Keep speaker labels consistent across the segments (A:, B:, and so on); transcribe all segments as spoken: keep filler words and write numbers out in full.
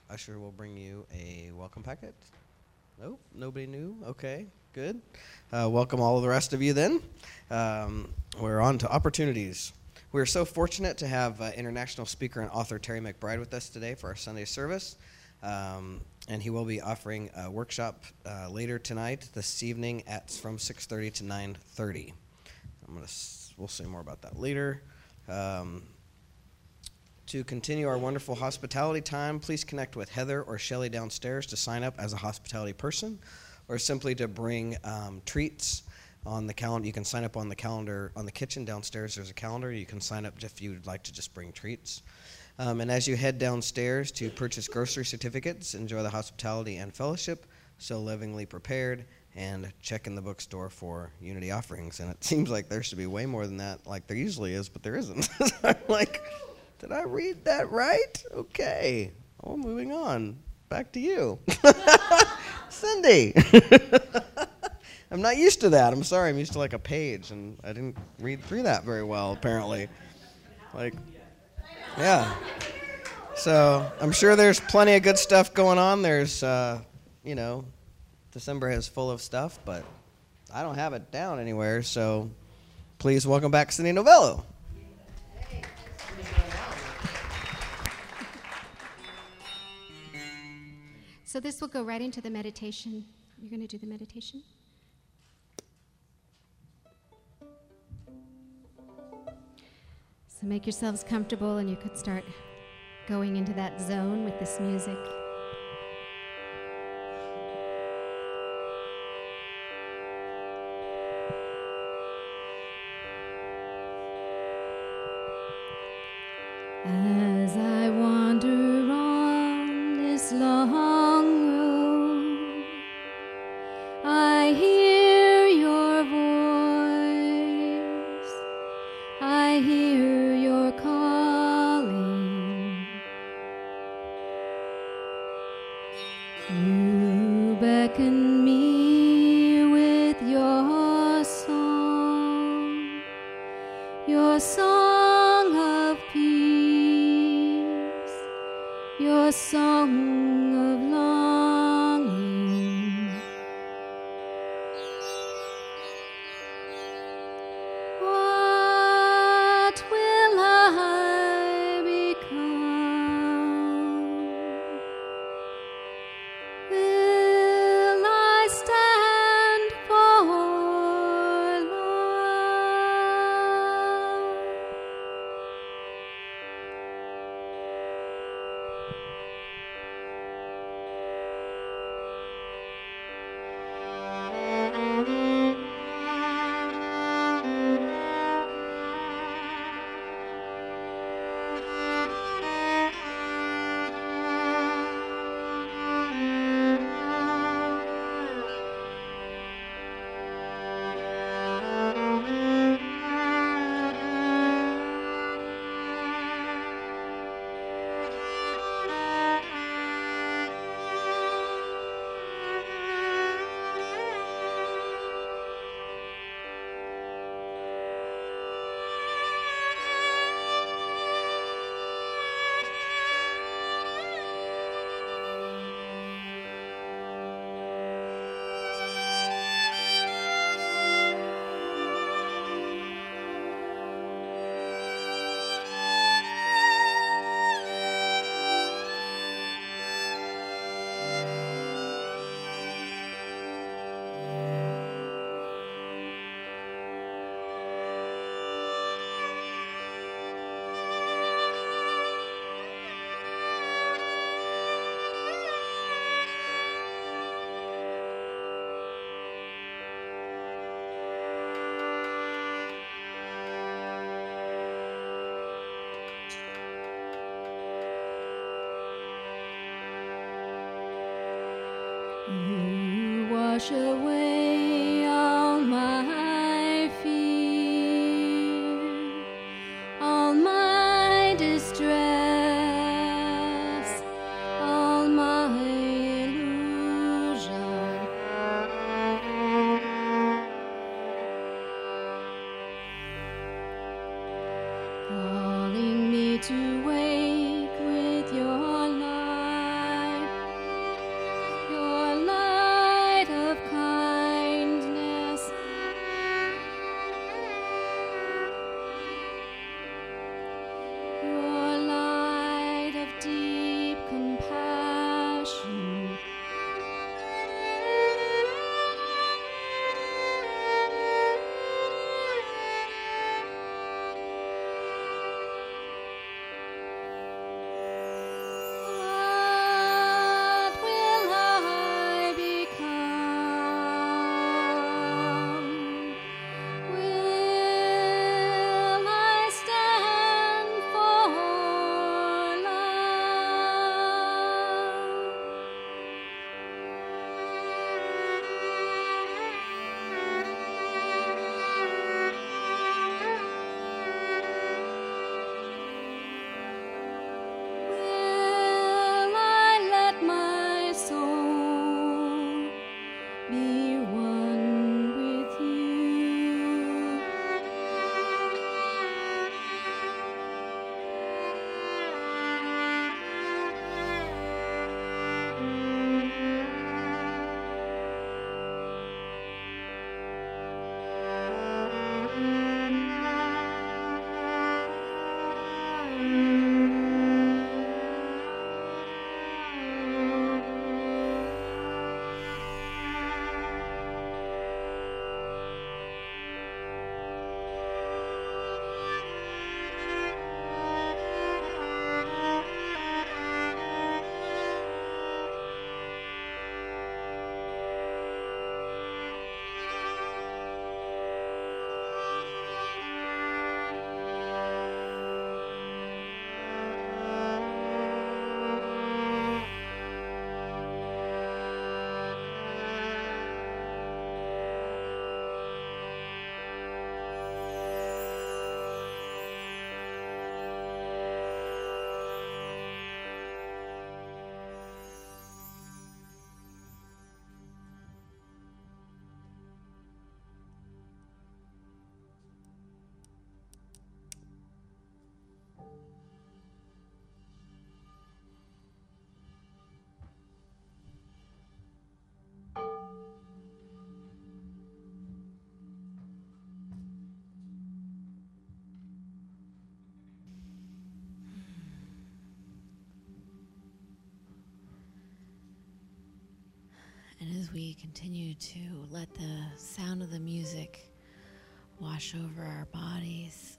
A: usher will bring you a welcome packet. Nope, nobody new. Okay, good. Uh, welcome all of the rest of you then. Um, we're on to opportunities. We're so fortunate to have uh, international speaker and author Terry McBride with us today for our Sunday service. Um, and he will be offering a workshop uh, later tonight, this evening, at from six thirty to nine thirty. I'm gonna. S- we'll say more about that later. Um, to continue our wonderful hospitality time, please connect with Heather or Shelly downstairs to sign up as a hospitality person, or simply to bring um, treats on the calendar. You can sign up on the calendar on the kitchen downstairs. There's a calendar. You can sign up if you'd like to just bring treats. Um, and as you head downstairs to purchase grocery certificates, enjoy the hospitality and fellowship, so livingly prepared, and check in the bookstore for Unity offerings. And it seems like there should be way more than that, like there usually is, but there isn't. I'm like, did I read that right? Okay. Well, moving on. Back to you. Cindy. I'm not used to that. I'm sorry. I'm used to like a page, and I didn't read through that very well, apparently. Like, yeah. So I'm sure there's plenty of good stuff going on. There's, uh, you know, December is full of stuff, but I don't have it down anywhere. So please welcome back Cindy Novello.
B: So this will go right into the meditation. You're going to do the meditation? So make yourselves comfortable, and you could start going into that zone with this music. As I wander on this long road, I hear your voice, I hear your calling. You beckon me with your song, your song of peace, your song of longing. What will I become? Will I stand for love? You wash away all my fear, all my distress, all my illusion. Calling me to wake with your light.
C: And as we continue to let the sound of the music wash over our bodies,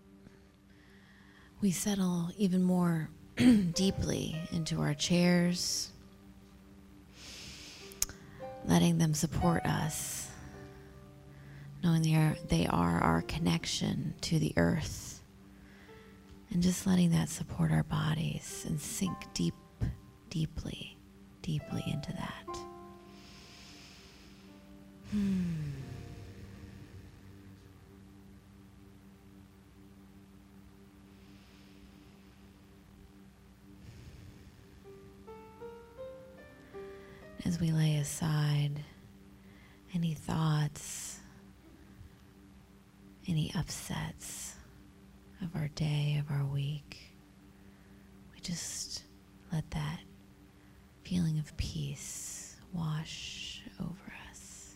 C: we settle even more deeply into our chairs, letting them support us, knowing they are, they are our connection to the earth, and just letting that support our bodies and sink deep, deeply, deeply into that. Hmm. As we lay aside any thoughts, any upsets of our day, of our week, we just let that feeling of peace wash over us.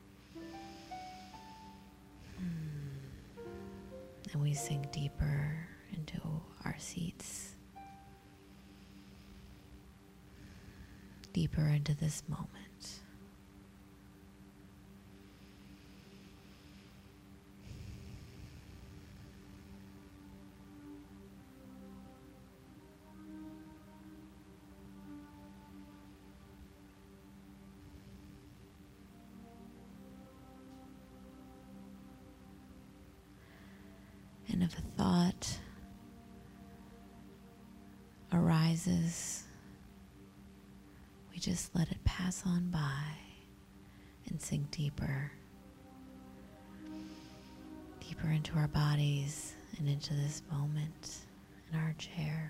C: Hmm. And we sink deeper into our seats, deeper into this moment. And if a thought arises, we just let it pass on by and sink deeper, deeper into our bodies and into this moment in our chair.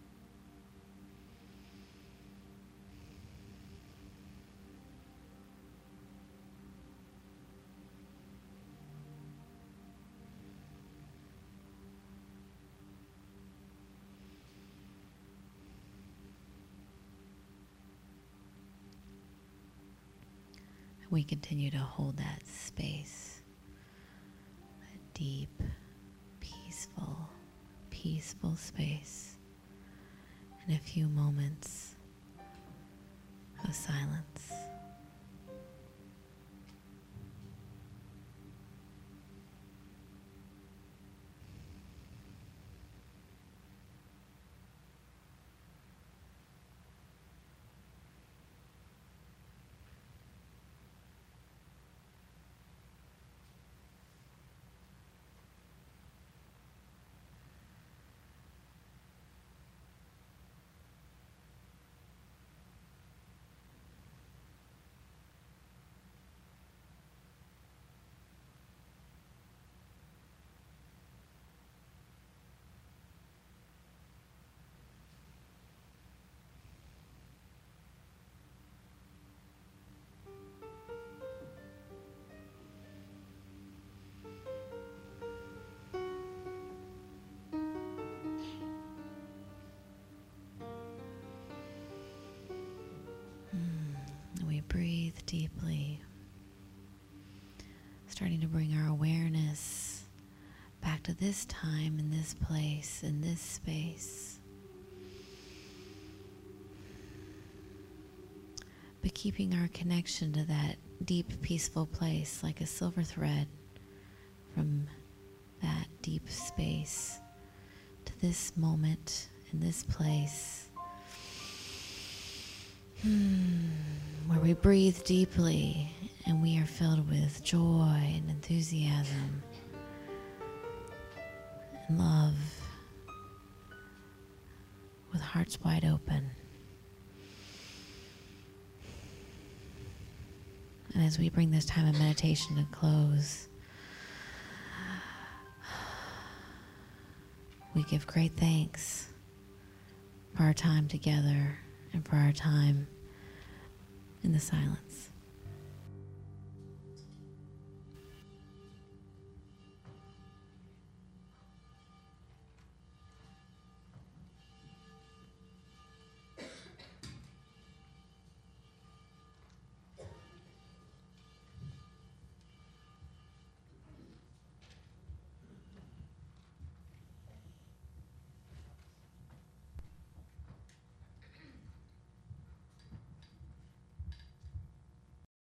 C: We continue to hold that space, that deep, peaceful, peaceful space, in a few moments of silence. We breathe deeply, starting to bring our awareness back to this time, in this place, in this space. But keeping our connection to that deep, peaceful place like a silver thread from that deep space to this moment, in this place. Hmm. Where we breathe deeply and we are filled with joy and enthusiasm and love, with hearts wide open. And as we bring this time of meditation to close, we give great thanks for our time together and for our time in the silence.